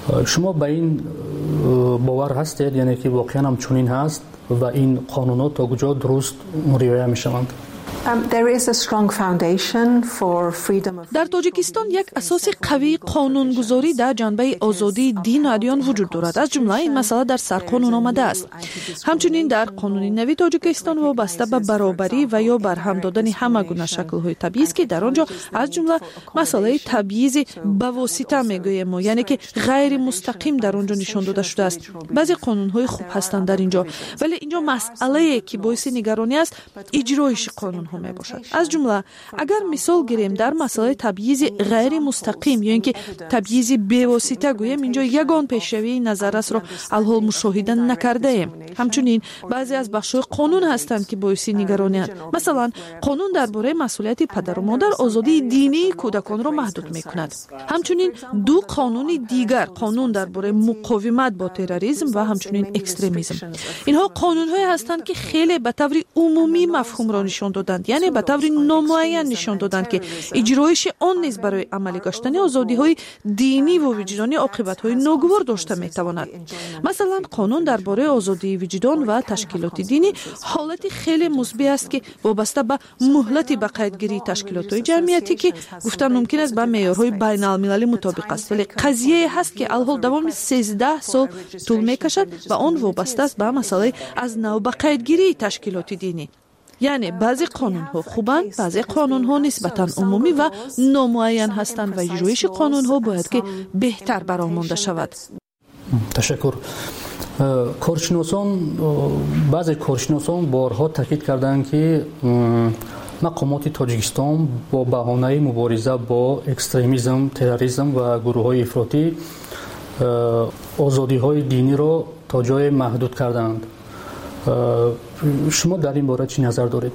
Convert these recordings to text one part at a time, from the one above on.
شما به این باور هستید یعنی که واقعا هم چنین هست و این قانونات تا کجا درست رعایت میشوند؟ در تاجیکستان یک اساس قوی قانونگذاری در جنبه آزادی دین و ادیان وجود دارد. از جمله این مسئله در سرقانون آمده است. همچنین در قانون نوی تاجیکستان وابسته به برابری و یا برهم دادن همه گونه شکل‌های تبعیض که در آنجا از جمله مسئله تبعیض به واسطه میگوییم ما، یعنی که غیر مستقیم در آنجا نشان داده شده است. بعضی قانون‌های خوب هستند در اینجا، ولی اینجا مسئله که باعث نگرانی است اجرایش قانون می باشد. از جمله اگر مثال گیریم در مسئله تبعیض غیر مستقیم یا اینکه تبعیض به واسطه گوییم، اینجا یگان پیشروی نظررس را الحال مشاهده نکرده ایم. همچنین بعضی از بخش‌های قانون هستند که باعث نگرانی است. مثلا قانون درباره مسئولیت پدر و مادر آزادی دینی کودکان را محدود می‌کند. همچنین دو قانون دیگر، قانون درباره مقاومت با تروریسم و همچنین اکستریمیسم، اینها قانون‌های هستند که خیلی به طور عمومی مفهوم را نشان دادند، یعنی به طور نامعین نشان دادند که اجرایش آن نیز برای عملی گشتن آزادی‌های دینی و وجدانی عاقبت‌های ناگوار داشته می‌تواند. مثلا قانون درباره آزادی وجدان و تشکیلات دینی حالت خیلی مثبت است که وابسته به مهلت به قیدگیری تشکیلات جمعیتی که گفتن ممکن است با معیارهای بین‌المللی مطابق است، ولی قضیه هست که الحال دوام 13 سال طول می‌کشد و آن وابسته است به مسئله از نو به قیدگیری تشکیلات دینی. یعنی بعضی قانون‌ها خوبند، بعضی قانون‌ها نسبتاً عمومی و نامعین هستند و اجرایش قانون‌ها باید که بهتر برآورده شود. تشکر. بعضی کارشناسان بارها تاکید کردند که مقامات تاجیکستان با بهانه مبارزه با اکستریمیسم، تروریسم و گروه‌های افراطی آزادی‌های دینی را تا جای محدود کردند. شما در این باره چی نظر دارید؟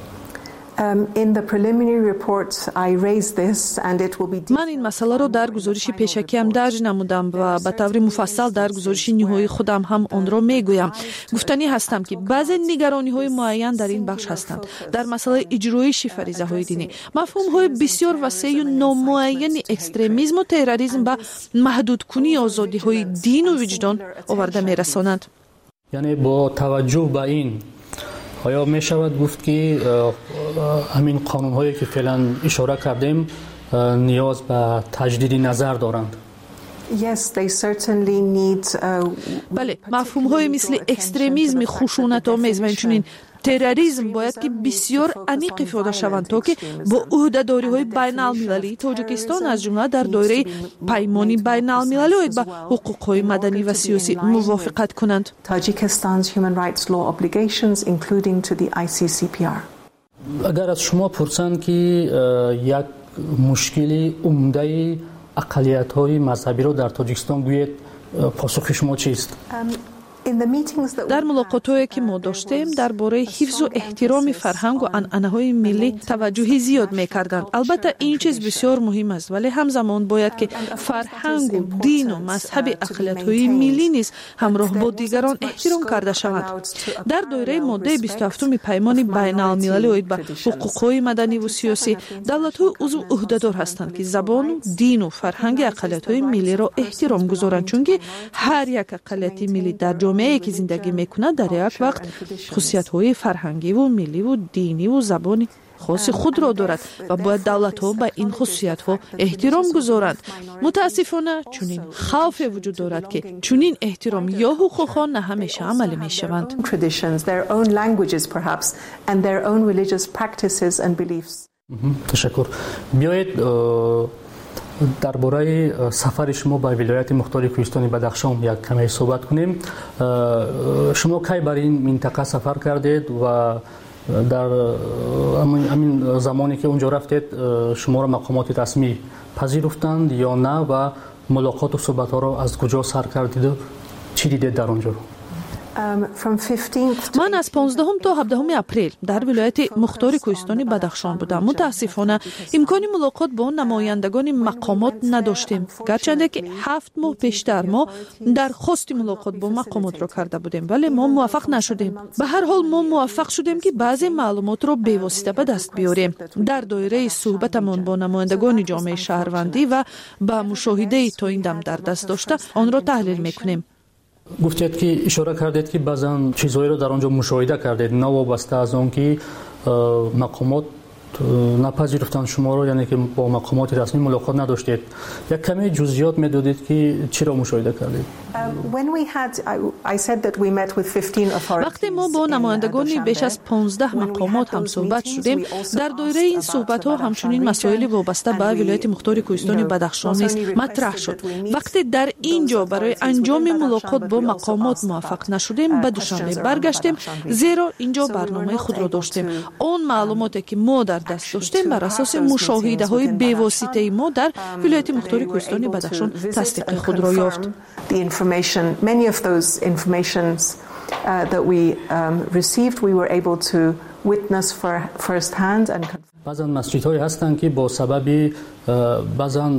من این مسئله را در گزارش پیشکیم درج نمودم و به طور مفصل در گزارش نهایی خودم هم آن را میگویم. گفتنی هستم که بعضی نگرانی‌های معین در این بخش هستند. در مسئله اجرایش فریضه‌های دینی، مفهوم‌های بسیار وسیع و نامعین اکستریمیسم و تروریسم به محدود کنی آزادی‌های دین و وجدان آورده می‌رسانند. یعنی با توجه به این آیا می شود گفت که همین قانون‌هایی که فعلا اشاره کردیم نیاز به تجدید نظر دارند؟ بله، مفهوم‌های مثل اکستریمیسم خشونت‌آمیز و همچنین تروریسم باید که بسیار عمیق افاده شوند تا که با عهده‌داری‌های بین‌المللی تاجیکستان از جمله در دایره پیمان بین‌المللی و با حقوق‌های مدنی و سیاسی موافقت کنند. اگر از شما پرسند که یک مشکل عمده اقلیت‌های مذهبی را در تاجیکستان گویید، پاسخ شما چیست؟ در ملاقات‌هایی که ما داشتیم درباره حفظ و احترام فرهنگ و عنعنه‌های ملی توجه زیاد می‌کردند. البته این چیز بسیار مهم است، ولی همزمان باید که فرهنگ و دین و مذهب اقلیت‌های ملی نیز همراه با دیگران احترام کرده شود. در دایره ماده 27 پیمان بین‌المللی و با حقوق‌های مدنی و سیاسی، دولت‌های عضو عهده‌دار هستند که زبان و دین و فرهنگ اقلیت‌های ملی را احترام گذارند، چون که هر یک اقلیت ملی در جامعه‌ای که زندگی می‌کند در یک وقت خصوصیت‌های فرهنگی و ملی و دینی و زبانی خاص خود را دارد و باید دولت‌ها به این خصوصیت‌ها احترام گذارند. متاسفانه چنین خوف وجود دارد که چنین احترام یا حقوق‌ها نه همیشه عملی می‌شوند. تشکر. بیایید درباره سفر شما به ولایت مختار کوهستان بدخشان یک کمی صحبت کنیم. شما کی بر این منطقه سفر کردید و در همین زمانی که اونجا رفتید شما را مقامات رسمی پذیرفتند یا نه و ملاقات و صحبت ها را از کجا سر کردید و چی دیدید در اونجا؟ من از 15 تا 17 اپریل در ولایت مختار کوهستان بدخشان بودم. متاسفانه امکان ملاقات با نمایندگان مقامات نداشتیم، گرچه که 7 ماه پیشتر ما درخواست ملاقات با مقامات را کرده بودیم ولی ما موفق نشدیم. به هر حال ما موفق شدیم که بعضی معلومات را به واسطه به دست بیاریم. در دایره صحبتمان با نمایندگان جامعه شهروندی و با مشاهده تا این دم در دست داشته آن را تحلیل میکنیم. گفتید که اشاره کردید که بعضن چیزهایی رو در آنجا مشاهده کردید نوابسته از آن که مقامات نپذیرفتن شما رو، یعنی که با مقامات رسمی ملاقات نداشتید. یک کمی جزئیات میدادید که چی را مشاهده کردید؟ وقتی ما با نمایندگان بیش از 15 مقامات هم صحبت شدیم، در دایره این صحبت ها همچنین مسائل وابسته به ولایت مختار کوهستان بدخشان نیز مطرح شد. وقتی در اینجا برای انجام ملاقات با مقامات موفق نشدیم، به دوشنبه برگشتیم، زیرا اینجا برنامه خود را داشتیم. اون معلوماتی که ما در دست داشتیم بر اساس مشاهده های بی‌واسطه ما در ولایت مختار کوهستان بدخشان تصدیق خود را یافت. Many of those informations that we received, we were able to witness first hand and بعضن مسجدهایی هستند که با سبب بعضن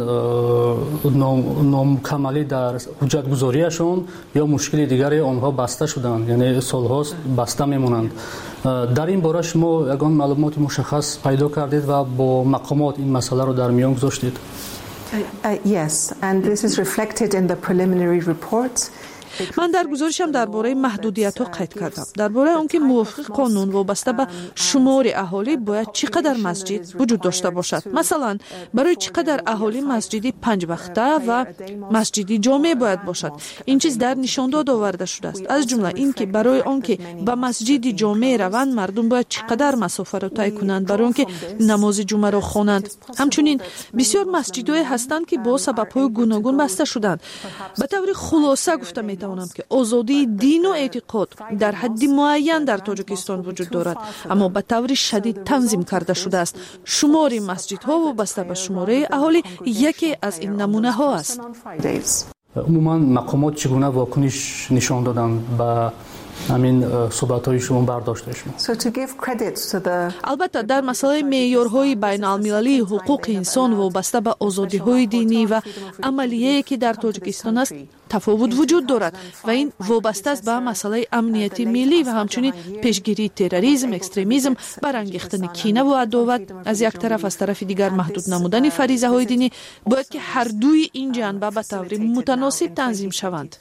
نامکمالی در حجت گذاریشون یا مشکل دیگری آنها بسته شدند، یعنی سالهاست بسته میمونند. در این باره شما یگان معلومات مشخص پیدا کردید و با مقامات این مسئله رو در میان گذاشتید؟ Yes, and this is reflected in the preliminary report. من در گزارشم درباره محدودیت‌ها قید کردم. درباره آنکه موافق قانون وابسته به شمار اهالی باید چقدر مسجد وجود داشته باشد. مثلا برای چقدر اهالی مسجدی 5 وقته و مسجدی جامع باید باشد. این چیز در نشانداد آورده شده است. از جمله اینکه برای آنکه به مسجدی جامع روند مردم باید چقدر مسافت را طی کنند برای آنکه نماز جمعه را خوانند. همچنین بسیار مسجدهای هستند که با سبب‌های گوناگون بسته شدند. به طور خلاصه گفتم که آزادی دین و اعتقاد در حد معین در تاجیکستان وجود دارد، اما به طور شدید تنظیم کرده شده است. شمار مسجدها وابسته به شماره اهالی یکی از این نمونه ها است. عموما مقامات چگونه واکنش نشان دادند به همین صحبت‌های شما برداشته شما؟ البته در مسئله معیارهای بین المللی حقوق انسان وابسته به آزادی‌های دینی و عملیه‌ای که در تاجیکستان است تفاوت وجود دارد و این وابسته است به مسئله امنیتی ملی و همچنین پیشگیری تروریسم، اکستریمیسم، برانگیختن کینه و عداوت از یک طرف، از طرف دیگر محدود نمودن فریضه‌های دینی باید که هر دوی این جنبه به طور متناسب تنظیم شوند.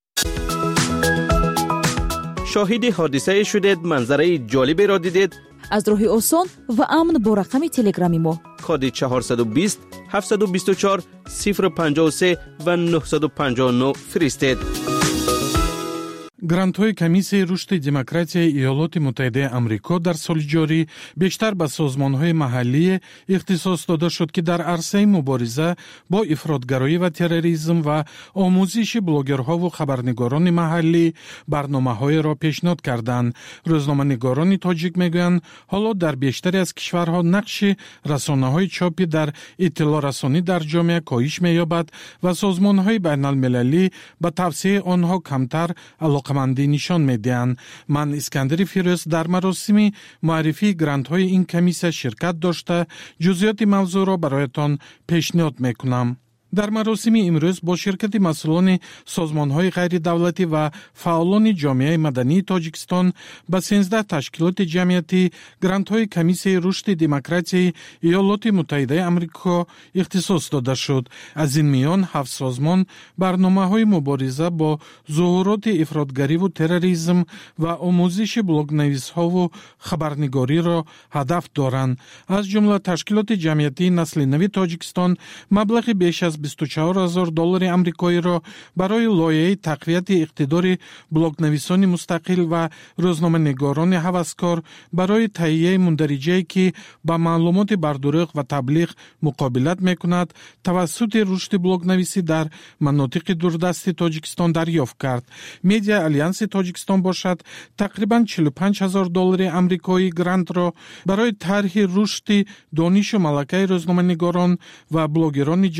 شاهد حادثه شدید، منظره جالبی را دیدید؟ از راه آسان و امن با رقم تلگرامی ما کد 420 724 053 و 959 فرستید. грантҳои комиссияи рушди демократияи иёлоти муттаҳидаи амрико дар соли ҷорӣ бештар ба созмонҳои маҳаллӣ ихтисос дода шуд ки дар арсаи мубориза бо ифротгароӣ ва терроризм ва омӯзиши блогерҳову хабарнигорони маҳаллӣ барномаҳоеро пешниҳод карданд. рӯзноманигорони тоҷик мегӯянд ҳоло дар бештаре аз кишварҳо нақши расонаҳои чопӣ дар иттилоърасонӣ дар ҷомеа коҳиш меёбад ва созмонҳои байналмилалӣ ба тавсеяи онҳо камтар алоқамандӣ нишон медиҳанд. ман искандари фирӯз дар маросими муаррифии грантҳои ин комиссия ширкат дошта ҷузъиёти мавзӯъро бароятон пешниҳод мекунам. дар маросими имрӯз бо ширкати масъулони созмонҳои ғайридавлатӣ ва фаъолони ҷомеаи мадании тоҷикистон ба 13 ташкилоти ҷамъиятӣ грантҳои комиссияи рушди демократияи иёлоти муттаҳидаи амрико ихтисос дода шуд. аз ин миён 7 созмон барномаҳои мубориза бо зуҳуроти ифротгариву терроризм ва омӯзиши блогнависҳову хабарнигориро ҳадаф доранд. аз ҷумла ташкилоти ҷамъиятии насли нави тоҷикистон маблағи беш аз $24,000 амрикоиро барои лоиҳаи тақвияти иқтидори блогнависони мустақил ва рӯзноманигорони ҳаваскор барои таҳияи мундариҷае ки ба маълумоти бардуруғ ва таблиғ муқобилат мекунад тавассути рушди блогнависӣ дар манотиқи дурдасти тоҷикистон дарёфт кард. медиа алянси тоҷикистон бошад тақрибан $45,000 амрикои грантро барои тарҳи рушди донишу малакаи рӯзноманигорон ва блогерони ҷавон дар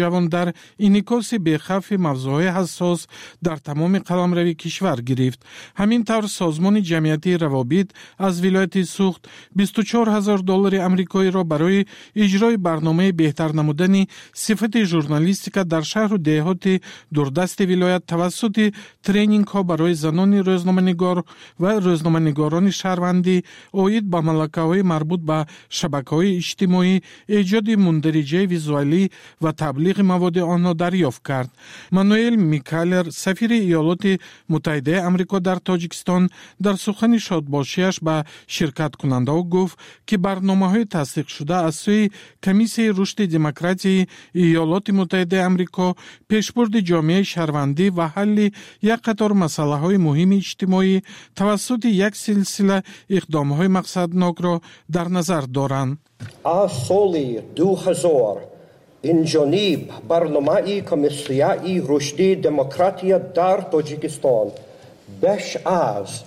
دیگر انعکاس بی‌خوف موضوعات حساس در تمام قلمرو کشور گرفت. همین طور سازمان جمعیتی روابط از ولایت سوخت $24,000 آمریکایی را برای اجرای برنامه بهتر نمودن صفت ژورنالیستیک در شهر و دهات دوردست ولایت توسط ترینینگ ها برای زنان روزنامه‌نگار و روزنامه‌نگاران شهروندی عاید به ملکه‌های مربوط به شبکه‌های اجتماعی ایجاد مندرجه ویزوالی و تبلیغ مواد آنها دریافت کرد. مانوئل میکالر سفیر ایالات متحده آمریکا در تاجیکستان در سخن شادباشیش به شرکت کننده‌ها گفت که برنامه‌های تصدیق شده از سوی کمیسیون رشد دموکراسی ایالات متحده آمریکا پیشبرد جامعه شهروندی و حل یک قطار مسائل مهم اجتماعی توسط یک سلسله اقدام‌های مقصدناک را در نظر دارند. از سال 2000 انجانب برنامه کمیسیون رشد دموکراسی در تاجیکستان بیش از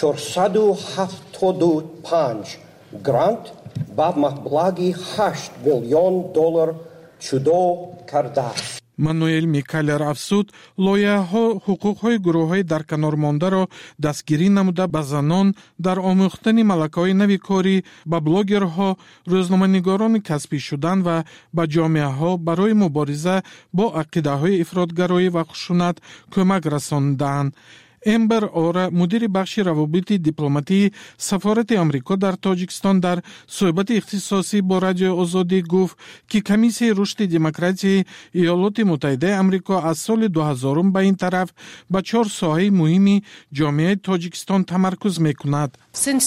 475 گرانت با مبلغ $8 میلیون چودا کرده است. مانوئل میکالر افزود لایحه‌ها حقوق‌های گروه‌های در کنار مانده را دستگیری نموده به زنان در آموختن ملکه‌های نوی کاری، به بلاگرها، روزنامه‌نگاران کسبی شدن و به جامعه‌ها برای مبارزه با عقیده‌های افراطگرایی و خشونت کمک رساندند. امبر اورا مدیر بخش روابط دیپلماتی سفارت آمریکا در تاجیکستان در صحبت اختصاصی با رادیو آزادی گفت که کمیسیون رشد دموکراسی ایالات متحده آمریکا از سال 2000 به این طرف به 4 ساحه مهمی جامعه تاجیکستان تمرکز می‌کند.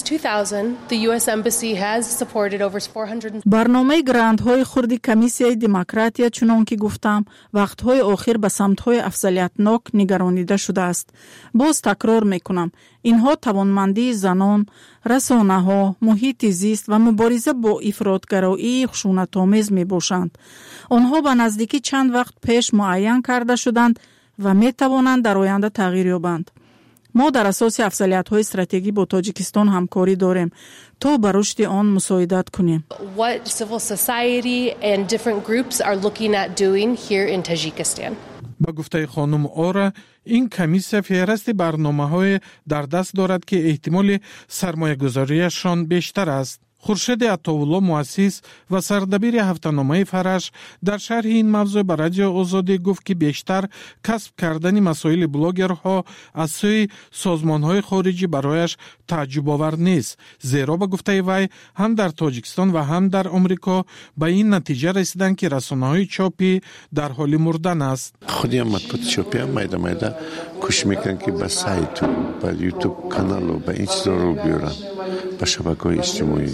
برنامه گرانت‌های خردی کمیسیون دموکراسی چنان که گفتم وقت‌های آخر به سمت‌های افضلیتناک نگرانیده شده است. باز تکرار میکنم اینها توانمندی زنان، رسانه‌ها، محیط زیست و مبارزه با افراطگرایی خشونت‌آمیز میباشند. آنها به نزدیکی چند وقت پیش معین کرده شدند و میتوانند در آینده تغییر یابند. ما در اساس افضلیت‌های استراتژی با تاجیکستان همکاری داریم تا به رشد آن مساعدت کنیم. What civil society and different groups are looking at doing here in Tajikistan. با گفته خانم اورا این کمیسیون فهرست برنامه‌های در دست دارد که احتمال سرمایه‌گذاریشان بیشتر است. خورشید عطاالله مؤسس و سردبیر هفته‌نامه فرش در شرح این موضوع به رادیو آزادی گفت که بیشتر کسب کردن مسائل بلاگرها از سوی سازمان‌های خارجی برایش تعجب آور نیست، زیرا به گفته وی هم در تاجیکستان و هم در آمریکا به این نتیجه رسیدند که رسانه‌های چاپی در حال مردن است. خودی هم مطبوعات چاپی هم میده کوشش میکنن که به سایت و به یوتیوب کانال و به این چیزا رو بیارن به شبکه‌های اجتماعی.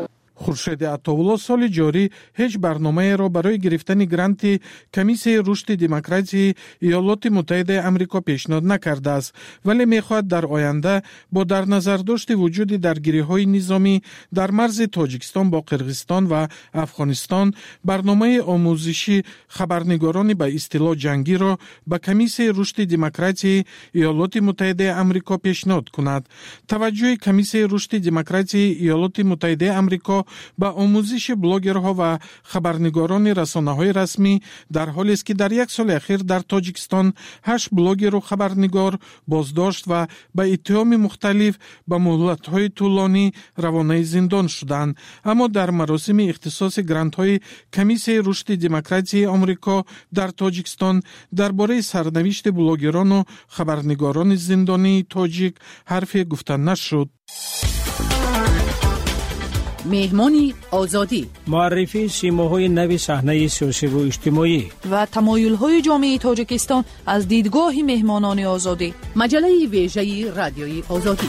خورشید عطاالله سال جاری هیچ برنامه را برای گرفتن گرانت کمیسیون رشد دموکراسی ایالات متحده آمریکا پیشنهاد نکرده است، ولی می‌خواهد در آینده با در نظر داشت وجود درگیری‌های نظامی در مرز تاجیکستان با قرقیزستان و افغانستان برنامه آموزشی خبرنگاران به اصطلاح جنگی را به کمیسیون رشد دموکراسی ایالات متحده آمریکا پیشنهاد کند. توجه کمیسیون رشد دموکراسی ایالات متحده آمریکا با آموزش بلاگرها و خبرنگاران رسانه‌های رسمی در حالی است که در یک سال اخیر در تاجیکستان 8 بلاگر و خبرنگار بازداشت و به اتهام مختلف به مهلت‌های طولانی روانه زندان شدند. اما در مراسم اختصاص گرانت‌های کمیسیون رشد دموکراسی آمریکا در تاجیکستان درباره سرنوشت بلاگران و خبرنگاران زندانی تاجیک حرفی گفته نشد. مهمانی آزادی، معرفی سیماهای نوی صحنه سیاسی و اجتماعی و تمایل‌های جامعه تاجیکستان از دیدگاه مهمانان آزادی. مجله ویژه رادیوی آزادی.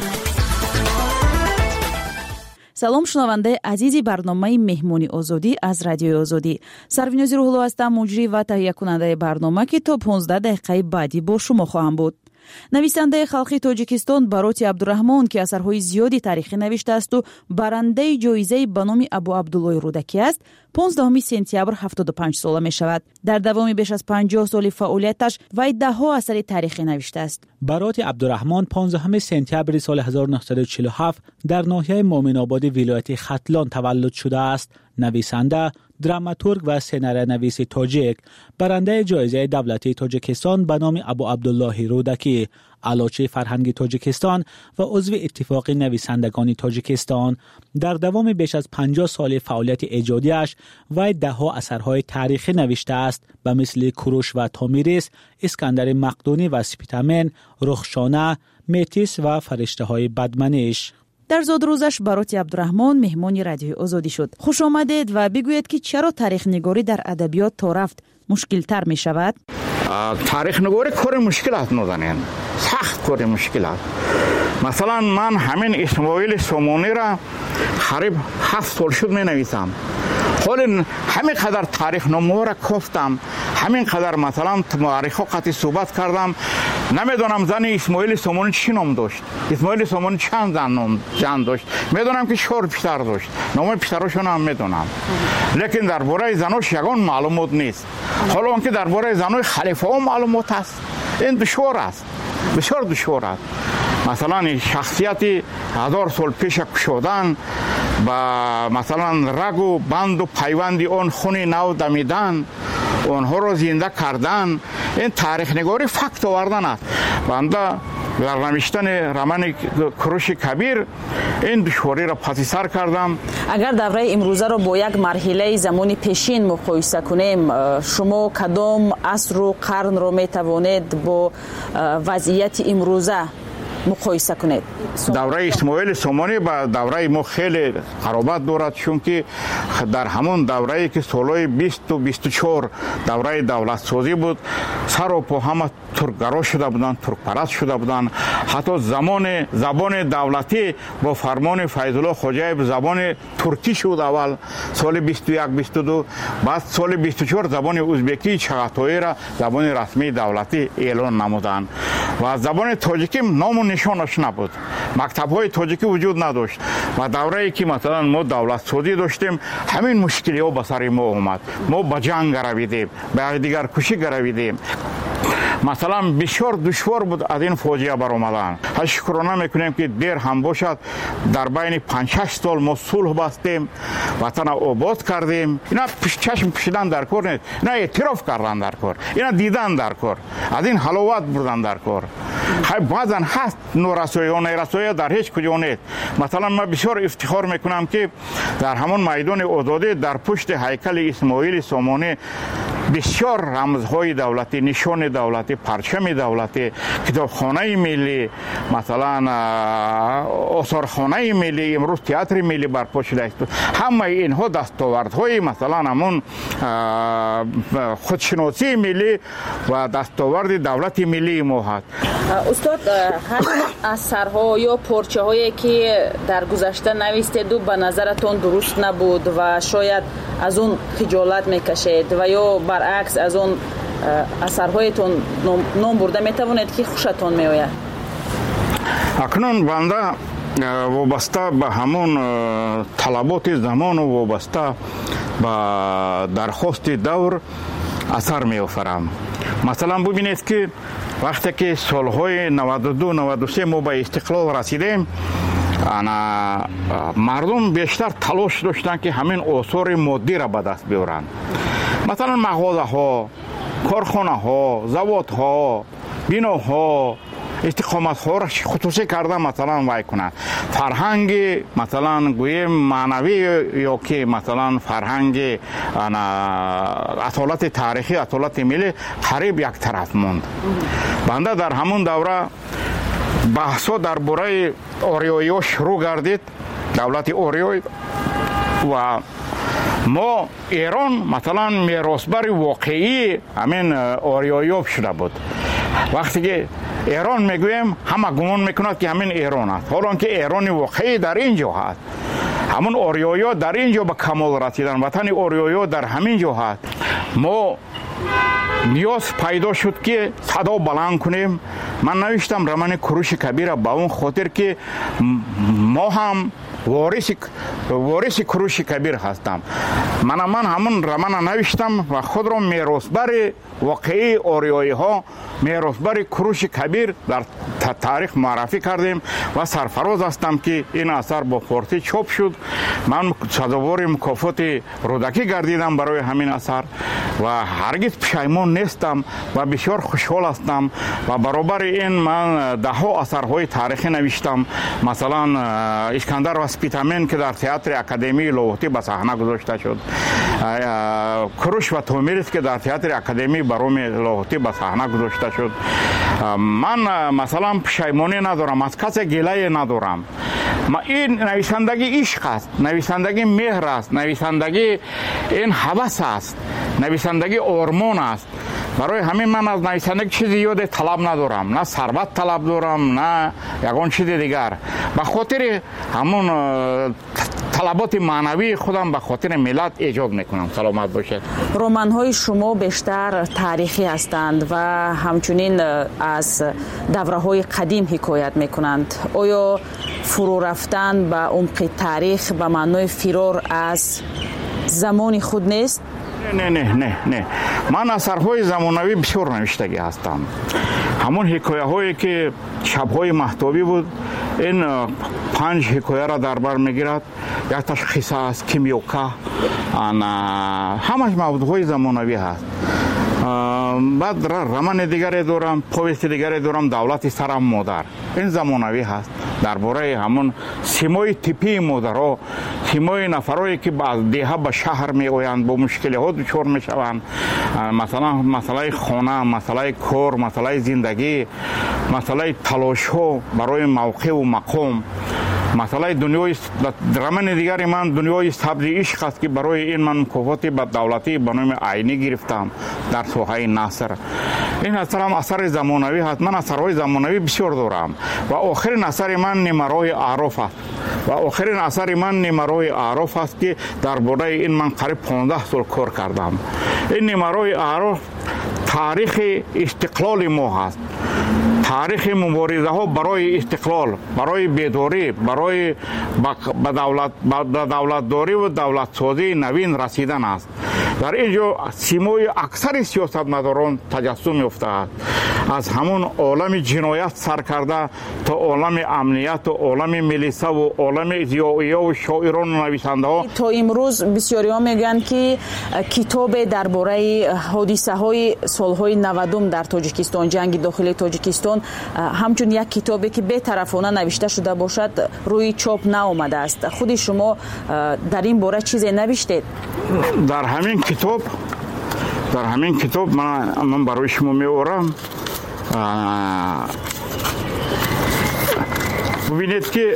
سلام شنونده عزیزی برنامه مهمانی آزادی از رادیو آزادی. سرویناز روحلو هستم، مجری و تهیه کننده برنامه که تا 15 دقیقه بعدی با شما خواهم بود. نویسنده خلقی تاجیکستان باروتی عبدالرحمن که اثرهای زیادی تاریخی نوشته است و برنده جایزه به نام ابو عبدالله رودکی است، 15 سپتامبر 75 ساله می شود. در دوام بیش از 50 سال فعالیتش وی ده‌ها اثر تاریخی نوشته است. برات عبدالرحمن 15 سپتامبر سال 1947 در ناحیه مومن آباد ولایت ختلان تولد شده است. نویسنده، دراماتورگ و سناریونویس تاجیک، برنده جایزه دولتی تاجیکستان به نام ابو عبدالله رودکی، علاچه فرهنگ تاجیکستان و عضو اتفاق نویسندگان تاجیکستان، در دوام بیش از 50 سال فعالیت ایجادیش وی ده‌ها اثرهای تاریخی نوشته است به مثل کوروش و تامیریس، اسکندر مقدونی و سپیتامن، رخشانه، میتیس و فرشته های بدمنش. در زادروزش برات عبدالرحمن مهمان رادیوی آزادی شد. خوش آمدید و بگویید که چرا تاریخ نگاری در ادبیات تا رفت مشکل تر می شود؟ تاریخ نگاری کار مشکل است ندانین، سخت کار مشکل است. مثلا من همین اسماعیل سومونی را قریب 7 سال شد می نویسم. حالا همین قدر تاریخ نامه را گفتم، همین قدر مثلا مورخ قطعی صحبت کردم، نمیدونم زن اسماعیل سومونی چی نام داشت، اسماعیل سومونی چند زن داشت، میدونم که 4 پسر داشت، نام پسراشون هم میدونم، لیکن درباره زناش یگان معلومات نیست. حالا اونکه درباره زنای خلیفه ها معلومات هست، این دشوار است، بسیار دشوار است. مثلا شخصیتی 1000 سال پیش کشودن با مثلا رگ و بند و پیوندی اون خون نو دمیدن، اونها رو زنده کردن، این تاریخ نگاری فکت آوردن است. بنده در نوشتن رمان کوروش کبیر این دشواری را پس سر کردم. اگر دوره امروزه را با یک مرحله زمانی پیشین مقایسه کنیم، شما کدام عصر و قرن را میتوانید با وضعیت امروزه مقایسه کنید؟ دوره اسماعیل سومونی با دوره ما خیلی قرابت دارد، چون که در همون دوره‌ای که سالهای 20 و 24 دوره دولت سازی بود، سر و پا همه ترکگرا شده بودند، ترک پرست شده بودند. حتی زبان دولتی با فرمان فیض الله خوجایب زبان ترکی شد اول سال 21 22، بعد سال 24 زبان ازبکی چغاتایی را زبان رسمی دولتی اعلان نمودند و زبان تاجیکی نام و نشانش نبود، مکتب‌های تاجیکی وجود نداشت. و دوره‌ای که مثلا ما دولت سازی داشتیم، همین مشکل‌ها به سر ما اومد، ما به جنگ رویدیم، به دیگر کشی رویدیم. مثلا بسیار دشوار بود از این فاجعه برآمدن. شکرانه میکنیم که دیر هم باشد در بین 5-6 سال ما صلح بستیم، وطن آباد کردیم. اینا چشم پوشیدن در کار نیست، اینا اعتراف کردن در کار، اینا دیدن در کار، از این حلاوت بردن در کار. بعضا هست نورسایی و نیرسایی در هیچ کجا نیست. مثلا من بسیار افتخار میکنم که در همون میدان آزادی در پشت هیکل اسماعیل سومونی بسیار رمزهای دولتی، نشان دولتی، پرچم دولتی، کتابخانه ملی، مثلا آثارخانه ملی، امروز تئاتر ملی برپا شده است. همه اینها دستاوردهای مثلا همون خودشناسی ملی و دستاورد دولت ملی ما هست. استاد، همین اثرها یا پارچه هایی که در گذشته نوشتید و به نظرتون درست نبود و شاید از اون خجالت میکشید و یا برعکس از اون اثرهایتون نام برده میتوانید که خوشتون میآید؟ اکنون بنده وابسته به همون طلبات زمان و وابسته به درخواست دور اثر میآفرم. مثلا ببینید که وقتی که سالهای 92-93 ما به استقلال رسیدیم، مردم بیشتر تلاش داشتن که همین آثار مادی را به دست بیارن. مثلا مغازه ها، کارخانه ها، زواد ها، بیناها، استقامت ها را خصوصی کرده مثلا وای کنند. فرهنگ مثلا گویم معنوی یا که مثلا فرهنگ اصالت تاریخی، اصالت ملی قریب یک طرف موند. بنده در همون دوره بحثا درباره آریایی شروع گردید، دولت آریایی، و ما ایران مثلا میراثبر واقعی همین آریایی شده بود. وقتی که ایران میگویم همه گمان میکند که همین ایران است، حالا که ایران واقعی در اینجا هست. همون آریایی در اینجا به کمال رسیدن، وطن آریایی در همین جا هست. ما نیاز پیدا شد که صدا بلند کنیم. من نوشتم رمان کوروش کبیر با اون خاطر که ما هم وارث کروش کبیر هستم. من همون رمان نوشتم و خود را میراثبر واقعی آریایی ها، میراثبر کروش کبیر در تاریخ معرفی کردیم و سرفراز هستم که این اثر با فارسی چاپ شد. من سزاوار مکافات رودکی گردیدم برای همین اثر و هرگز پشیمان نیستم و بسیار خوشحال هستم و برابر این من ده ها اثرهای تاریخی نوشتم. مثلا اسکندر و اسپیتامن که در تئاتر اکادمی لاهوتی به صحنه گذاشته شد، کروش و تومیریس که در تئاتر اکادمی بروم لاهوتی به صحنه گذاشته شد. من مثلا پشیمانی ندارم، از کسی گله ندارم. این نویسندگی عشق است، نویسندگی مهر است، نویسندگی این هوس است، نویسندگی آرمان است. برای همین من از نویسندگی چیزی یاد طلب ندارم، نه ثروت طلب دارم نه یگان چیز دیگر. به خاطر همون طلبات معنوی خودم به خاطر ملت ایجاد میکنم. سلامت باشید. رمان‌های شما بیشتر تاریخی هستند و همچنین از دوره‌های قدیم حکایت میکنند. آیا فرو رفتن به عمق تاریخ به معنای فرار از زمان خود نیست؟ نه. من اثرهای زمانوی بسیار نوشتگی هستم. همون حکایه هایی که شبهای مهتابی بود، این 5 حکایه را در بر میگیرد. یک تشخیص است، کیمیوکا، همش موضوعهای زمانوی هست. بعد رمان دیگری دارم، پویست دیگری دارم، دولت سرم مادر. این زمانوی هست درباره همون سیمای تیپی مادرها، سیمای نفرایی که از دیها به شهر می آیند، با مشکل ها دچار می شوند. مثلا مسئله خانه، مسئله کار، مسئله زندگی، مسئله تلاش ها برای موقع و مقام. مسئله دنیای رمان دیگری من دنیای سبز عشق است که برای این من مکافات به دولتی به نام عینی گرفتم در ساحه نثر. این اثر هم اثر زمانوی هست. من اثرهای زمانوی بسیار دارم و آخرین اثر من نمرای اعراف است. و آخرین اثر من نمرای اعراف است که درباره این من قریب 15 سال کار کردم. این نمرای اعراف تاریخ استقلال ما هست. تاریخ مبارزه ها برای استقلال، برای بیداری، برای به دولتداری و دولت سازی نوین رسیدن است. در اینجا سیمای اکثر سیاستمداران تجسم یافته است. از همون عالم جنایت سر کرده تا عالم امنیت و عالم ملیسه و عالم ضیائیه و شاعران و نویسنده ها. تا امروز بسیاری ها میگن که کتاب درباره حادثه های سالهای 90 در تاجیکستان، جنگ داخلی تاجیکستان، همچون یک کتابی که بی‌طرفانه نوشته شده باشد روی چاپ نآمده است. خود شما در این باره چیزی نوشتید؟ در همین کتاب من برای شما می‌آورم. ببینید که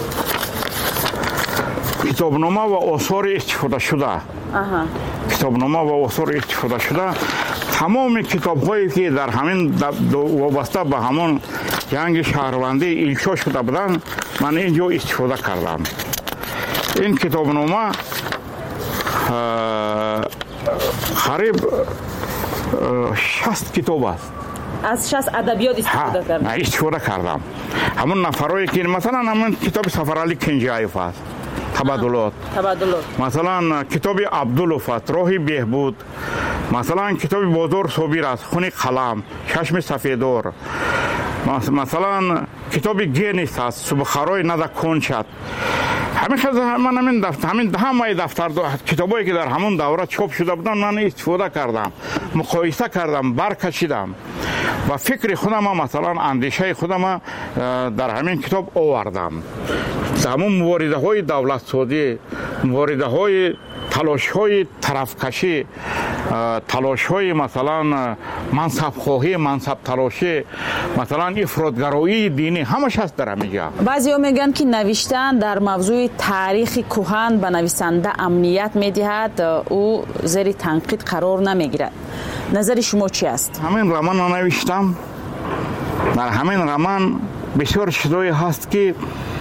کتابنامه و آثار استفاده شده. کتابنامه و آثار استفاده شده تمام کتاب‌هایی که در همین وابسته به همون جنگ شهروندی ایلچا شده بودن من اینجا استفاده کردم. این کتابنامه قریب 60 کتاب است. از 60 ادبیات استفاده کردم. همون نفرایی که مثلا همون کتاب سفرعلی کنجایف است، تبادلات. مثلا کتاب عبدالوف است، راه بهبود. مثلا کتاب بازار صابر است، خون قلم، چشم سفیدار. مثلا کتاب گینیس است، صبحخرای نده کنچت. همیشه من همه دفتر کتابایی که در همون دوره چاپ شده بودن من استفاده کردم، مقایسه کردم، برکشیدم و فکر خودم مثلا اندیشه خودم در همین کتاب آوردم. همون مبارزه های دولت سازی، مبارزه های تلاش های طرفکشی، تلاش های مثلا منصب خواهی، منصب تلاشی، مثلا افراطگرایی دینی، همش هست در همینجا. بعضیا میگن که نوشتن در موضوع تاریخ کهن به نویسنده امنیت میدهد، او زیر تنقید قرار نمیگیرد. نظر شما چی است؟ همین رمان نوشتم. در همین رمان بسیار چیزایی هست که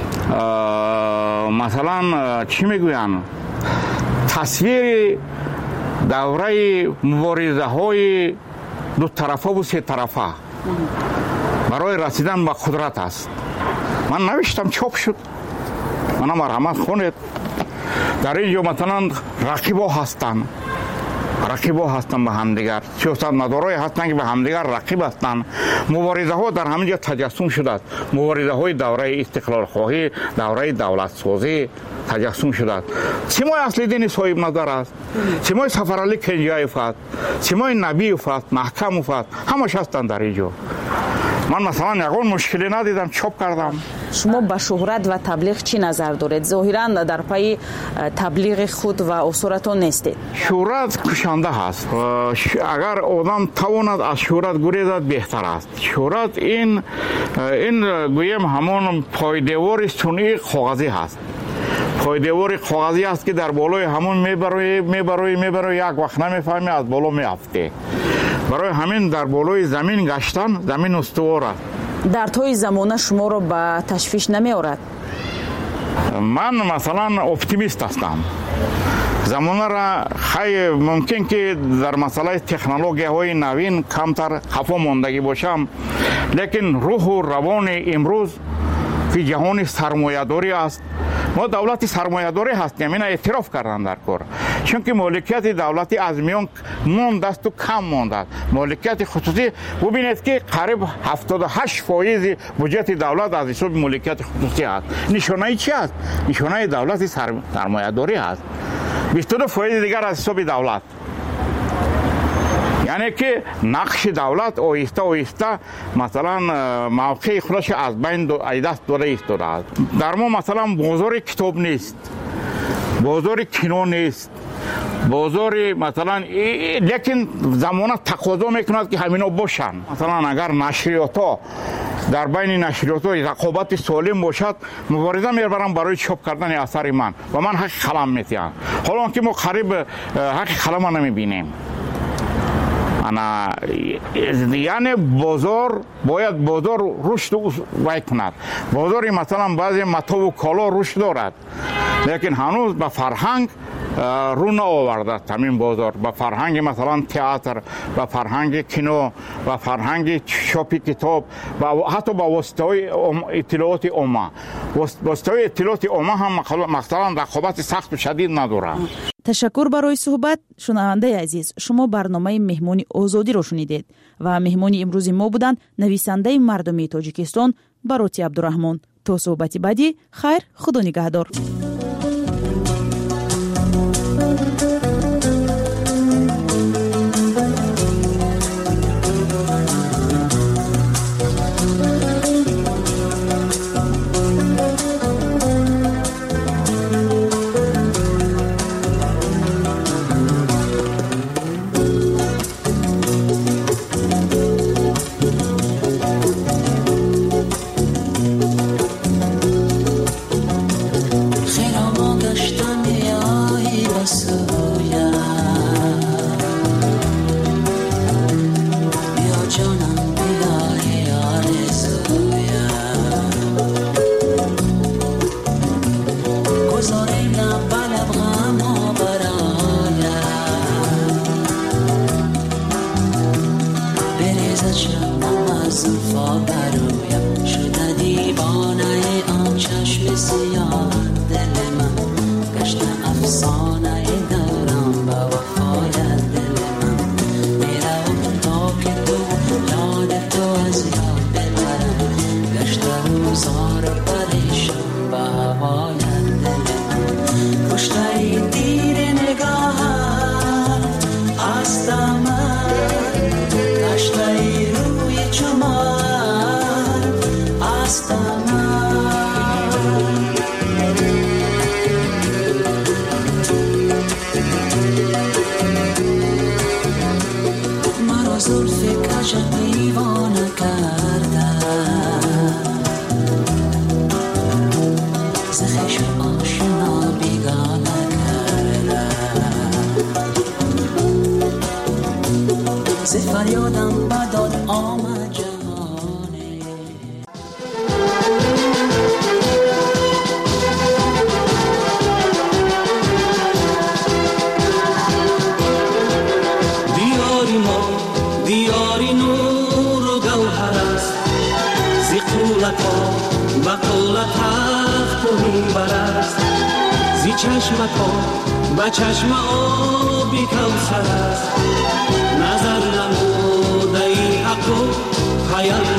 مثلا چی میگوین؟ تصویر دوره مبارزه های دو طرفه و سه طرفه برای رسیدن به قدرت است. من نوشتم، چاپ شد. مانا مرحمت کنید. در اینجا مثلا رقیبا هستند به همدیگر، سیاستمدارای هستند که به همدیگر رقیب هستند. مبارزه ها در همینجا تجسم شده است. مبارزه های دوره استقلال خواهی، دوره دولت سازی تجسم شده است. سیمای اصلی دین صاحب نظر است، سیمای سفرعلی کنجایف است، سیمای نبیف است، محکموف است، همش هستند در اینجا. من مثلا یگان مشکلی ندیدم، چاپ کردم. شما به شهرت و تبلیغ چی نظر دارید؟ ظاهرا در پای تبلیغ خود و اصورتون نیستید. شهرت کشنده هست. اگر آدم تواند از شهرت گریزد بهتر است. شهرت این گویم همون پایدیوار صنعی کاغذی هست. پایدیوار کاغذی است که در بالای همون میبره یک وقت نمیفهمی از بالا میافته. برای همین در بالای زمین گشتن، زمین استوار است. در طی زمانه شما رو به تشویش نمی آورد؟ من مثلا اپتیمیست هستم. زمانه را خیلی ممکن که در مسئله تکنولوژی های نوین کمتر خفا ماندگی باشم، لیکن روح و روان امروز که جهان سرمایه‌داری است، ما دولت سرمایه‌داری هستیم، اینا اعتراف کردن در کار. چون که مالکیت دولتی از میان مانده است و کم مانده است. مالکیت خصوصی ببینید که قریب 78% بودجه دولت از حساب مالکیت خصوصی است. نشانه چی است؟ نشانه دولت سرمایه‌داری است. 22% دیگر از حساب دولت. یعنی که نقش دولت آهسته مثلا موقع خودش از بین دست داده ایستاده است. در ما مثلا بازار کتاب نیست، بازار کینو نیست، بازار مثلا لیکن زمانه تقاضا میکند که همینا باشن. مثلا اگر نشریات ها در بین نشریات ها رقابت سالم باشد، مبارزه میبرم برای چاپ کردن اثر من و من حق قلم میتیم. حالا که ما قریب حق قلم نمیبینیم. یعنی بازار باید رشد وای کند. بازاری مثلا بعضی متا و کالا رشد دارد، لیکن هنوز به فرهنگ رو نآورده همین بازار. به فرهنگ مثلا تئاتر، به فرهنگ کینو، به فرهنگ چاپ کتاب و حتی به واسطه اطلاعات عامه. واسطه اطلاعات عامه هم مثلا رقابت سخت و شدید نداره. تشکر برای صحبت. شنونده عزیز، شما برنامه مهمانی آزادی را شنیدید و مهمانی امروز ما بودند نویسنده مردمی تاجیکستان باروتی عبدالرحمن. تا صحبتی بعدی، خیر، خدا نگهدار. بقولت حق میبرست زی چشم تو و چشم آبی کوثر است نظر نموده ای حق و خیال